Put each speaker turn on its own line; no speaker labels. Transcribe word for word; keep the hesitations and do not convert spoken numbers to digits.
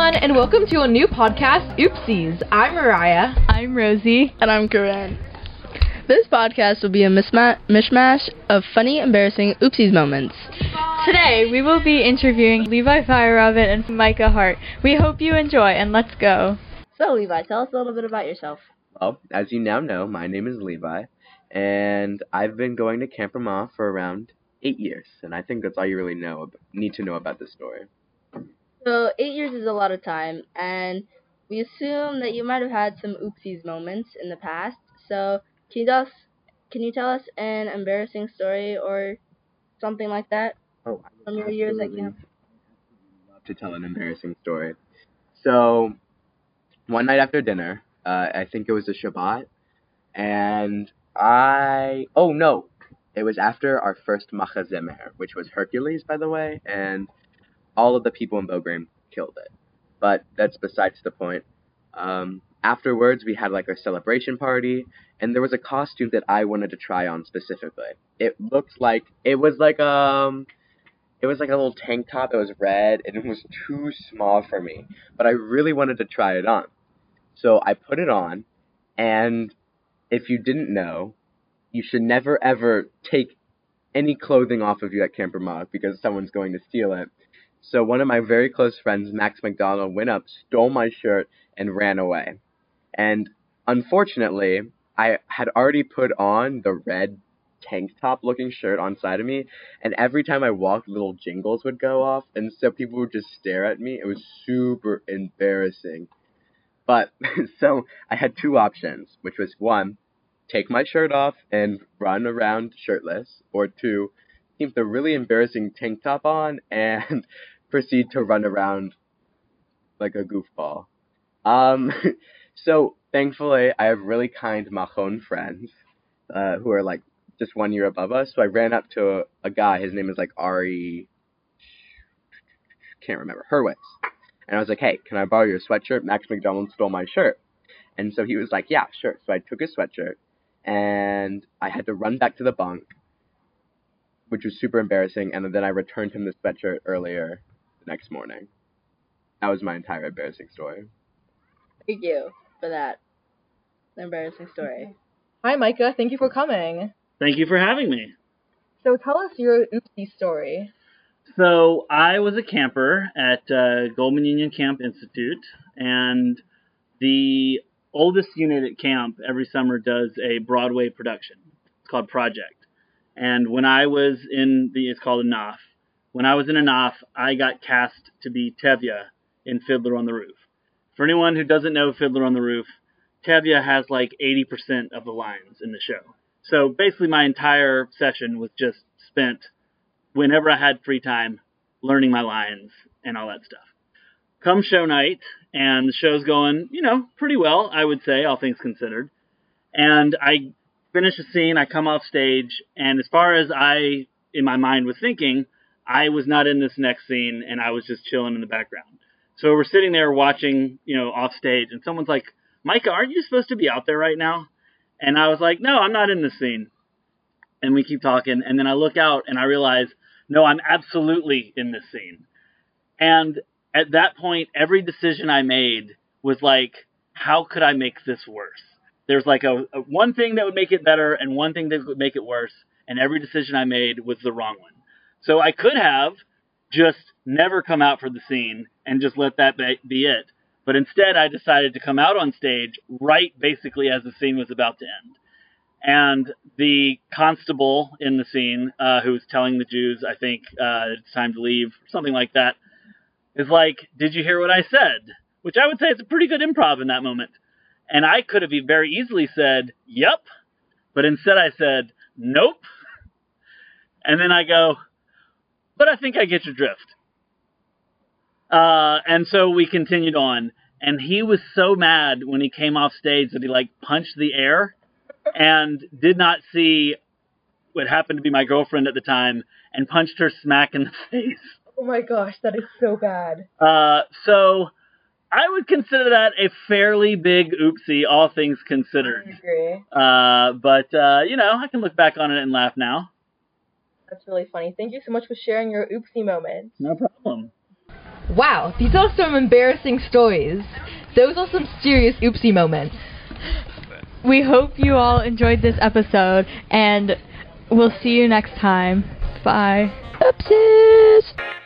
everyone, and welcome to a new podcast, Oopsies. I'm Mariah.
I'm Rosie.
And I'm Corinne. This podcast will be a misma- mishmash of funny, embarrassing oopsies moments.
Today, we will be interviewing Levi Feierabend and Micah Hart. We hope you enjoy, and let's go.
So, Levi, tell us a little bit about yourself.
Well, as you now know, my name is Levi, and I've been going to Camp Ramah for around eight years, and I think that's all you really know need to know about this story.
So, eight years is a lot of time, and we assume that you might have had some oopsies moments in the past. So, can you tell us, can you tell us an embarrassing story or something like that
oh,
from your years at camp?
I'd love to tell an embarrassing story. So, one night after dinner, uh, I think it was a Shabbat, and I, oh no, it was after our first Machazemer, which was Hercules, by the way, and all of the people in Bogreen killed it. But that's besides the point. Um, afterwards, we had like our celebration party, and there was a costume that I wanted to try on specifically. It looked like, it was like, um, it was like a little tank top that was red, and it was too small for me. But I really wanted to try it on. So I put it on, and if you didn't know, you should never ever take any clothing off of you at Camp Ramah because someone's going to steal it. So one of my very close friends, Max McDonald, went up, stole my shirt, and ran away. And unfortunately, I had already put on the red tank top looking shirt on side of me, and every time I walked, little jingles would go off, and so people would just stare at me. It was super embarrassing. But, so, I had two options, which was, one, take my shirt off and run around shirtless, or two, keep the really embarrassing tank top on and proceed to run around like a goofball. Um, so, thankfully, I have really kind Machon friends, uh, who are, like, just one year above us, so I ran up to a, a guy, his name is, like, Ari, can't remember, Hurwitz. And I was like, hey, can I borrow your sweatshirt? Max McDonald stole my shirt. And so he was like, yeah, sure. So I took his sweatshirt, and I had to run back to the bunk, which was super embarrassing, and then I returned him the sweatshirt earlier the next morning. That was my entire embarrassing story.
Thank you for that embarrassing story.
Hi, Micah. Thank you for coming.
Thank you for having me.
So tell us your oopsie story.
So I was a camper at uh, Goldman Union Camp Institute, and the oldest unit at camp every summer does a Broadway production. It's called Project. And when I was in the, it's called Anaf. When I was in Anaf, I got cast to be Tevye in Fiddler on the Roof. For anyone who doesn't know Fiddler on the Roof, Tevye has like eighty percent of the lines in the show. So basically my entire session was just spent whenever I had free time, learning my lines and all that stuff. Come show night, and the show's going, you know, pretty well, I would say, all things considered. And I finish a scene, I come off stage, and as far as I, in my mind, was thinking, I was not in this next scene, and I was just chilling in the background. So we're sitting there watching, you know, off stage, and someone's like, Micah, aren't you supposed to be out there right now? And I was like, no, I'm not in this scene. And we keep talking, and then I look out, and I realize, no, I'm absolutely in this scene. And at that point, every decision I made was like, how could I make this worse? There's like a, a one thing that would make it better and one thing that would make it worse, and every decision I made was the wrong one. So I could have just never come out for the scene and just let that be it. But instead, I decided to come out on stage right basically as the scene was about to end. And the constable in the scene, uh, who was telling the Jews, I think, uh, it's time to leave, something like that, is like, did you hear what I said? Which I would say is a pretty good improv in that moment. And I could have very easily said, yep. But instead I said, nope. And then I go, but I think I get your drift. Uh, and so we continued on. And he was so mad when he came off stage that he, like, punched the air and did not see what happened to be my girlfriend at the time and punched her smack in the face.
Oh my gosh, that is so bad.
Uh, so I would consider that a fairly big oopsie, all things considered.
I agree.
Uh, but, uh, you know, I can look back on it and laugh now.
That's really funny. Thank you so much for sharing your oopsie moments.
No problem.
Wow, these are some embarrassing stories. Those are some serious oopsie moments.
We hope you all enjoyed this episode, and we'll see you next time. Bye.
Oopsies!